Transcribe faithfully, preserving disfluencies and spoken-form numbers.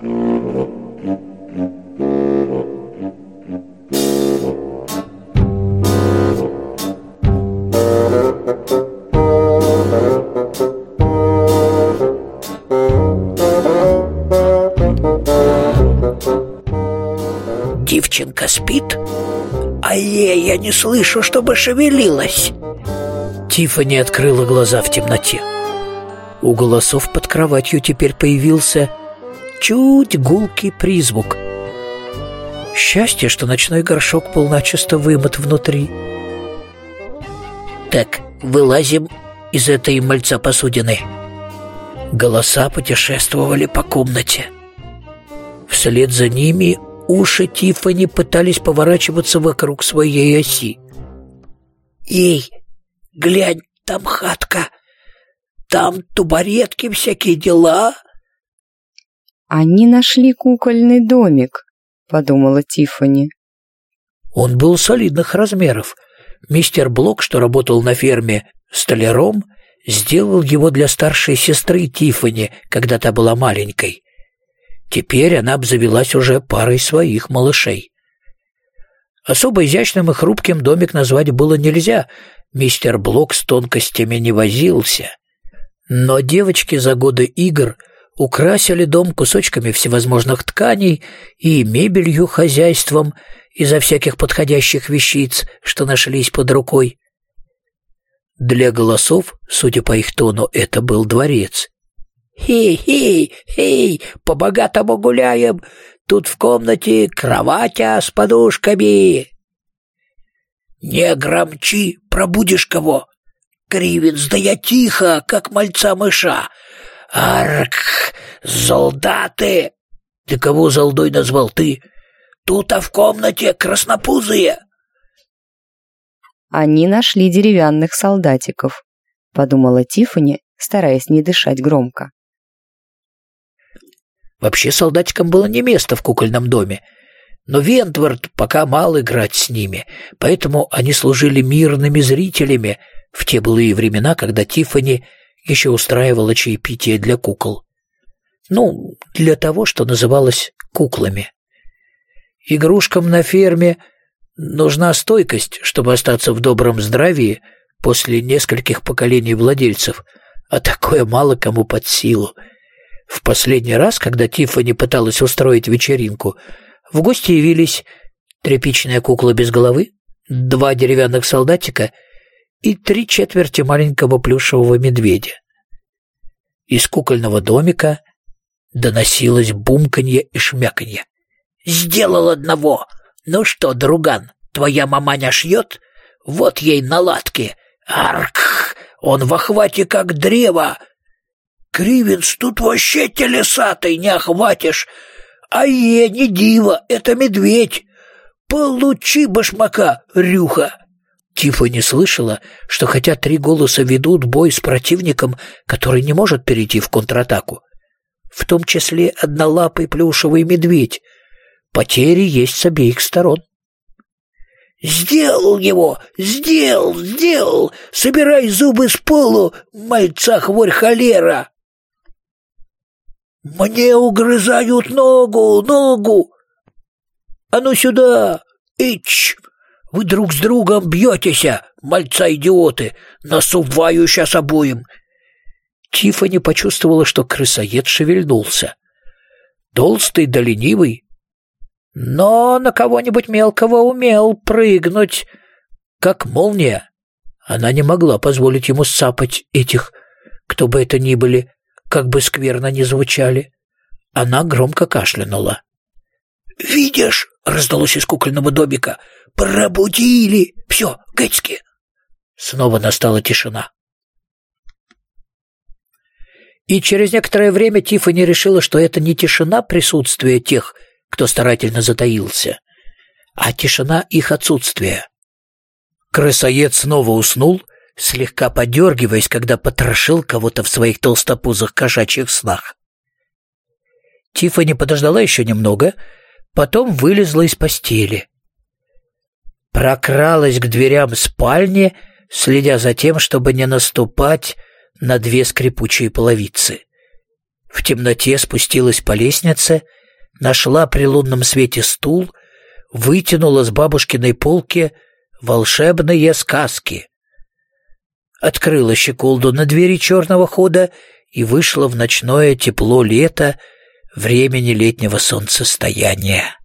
Девчонка спит? А ей я не слышу, чтобы шевелилась. Тиффани открыла глаза в темноте. У голосов под кроватью теперь появился чуть гулкий призвук. Счастье, что ночной горшок был начисто вымыт внутри. Так, вылазим из этой мальца посудины. Голоса путешествовали по комнате. Вслед за ними уши Тиффани пытались поворачиваться вокруг своей оси. Эй, глянь, там хатка. Там тубаретки, всякие дела. Они нашли кукольный домик, подумала Тиффани. Он был солидных размеров. Мистер Блок, что работал на ферме столяром, сделал его для старшей сестры Тиффани, когда та была маленькой. Теперь она обзавелась уже парой своих малышей. Особо изящным и хрупким домик назвать было нельзя. Мистер Блок с тонкостями не возился. Но девочки за годы игр украсили дом кусочками всевозможных тканей и мебелью, хозяйством изо всяких подходящих вещиц, что нашлись под рукой. Для голосов, судя по их тону, это был дворец. «Хей-хей, хей, по-богатому гуляем. Тут в комнате кроватя с подушками». «Не громчи, пробудишь кого. Кривенц, да я тихо, как мальца-мыша. Арк, солдаты!» «Ты кого золдой назвал, ты? Тут-то в комнате краснопузые». Они нашли деревянных солдатиков, подумала Тиффани, стараясь не дышать громко. Вообще солдатикам было не место в кукольном доме, но Вентворд пока мал играть с ними, поэтому они служили мирными зрителями в те былые времена, когда Тиффани еще устраивала чаепитие для кукол. Ну, для того, что называлось куклами. Игрушкам на ферме нужна стойкость, чтобы остаться в добром здравии после нескольких поколений владельцев, а такое мало кому под силу. В последний раз, когда Тиффани пыталась устроить вечеринку, в гости явились тряпичная кукла без головы, два деревянных солдатика и три четверти маленького плюшевого медведя. Из кукольного домика доносилось бумканье и шмяканье. «Сделал одного! Ну что, друган, твоя маманя шьет? Вот ей наладки! Арк! Он в охвате как древо! Кривенц, тут вообще телесатый, не охватишь! А е, не диво, это медведь! Получи башмака, Рюха!» Тиффани слышала, что хотя три голоса ведут бой с противником, который не может перейти в контратаку, в том числе однолапый плюшевый медведь, потери есть с обеих сторон. «Сделал его! Сделал! Сделал! Собирай зубы с полу, мальца-хворь-холера!» «Мне угрызают ногу, ногу! А ну сюда! Ич! Вы друг с другом бьетесь, мальца-идиоты! Насуваю сейчас обоим!» Тиффани почувствовала, что крысоед шевельнулся. Толстый да ленивый, но на кого-нибудь мелкого умел прыгнуть, как молния. Она не могла позволить ему сцапать этих, кто бы это ни были, как бы скверно ни звучали. Она громко кашлянула. «Видишь?» — раздалось из кукольного домика. «Пробудили! Все, Гэцки!» Снова настала тишина. И через некоторое время Тиффани решила, что это не тишина присутствия тех, кто старательно затаился, а тишина их отсутствия. Крысоед снова уснул, слегка подергиваясь, когда потрошил кого-то в своих толстопузых кошачьих снах. Тиффани подождала еще немного, потом вылезла из постели. Прокралась к дверям спальни, следя за тем, чтобы не наступать на две скрипучие половицы. В темноте спустилась по лестнице, нашла при лунном свете стул, вытянула с бабушкиной полки волшебные сказки. Открыла щеколду на двери черного хода и вышла в ночное тепло лета, времени летнего солнцестояния.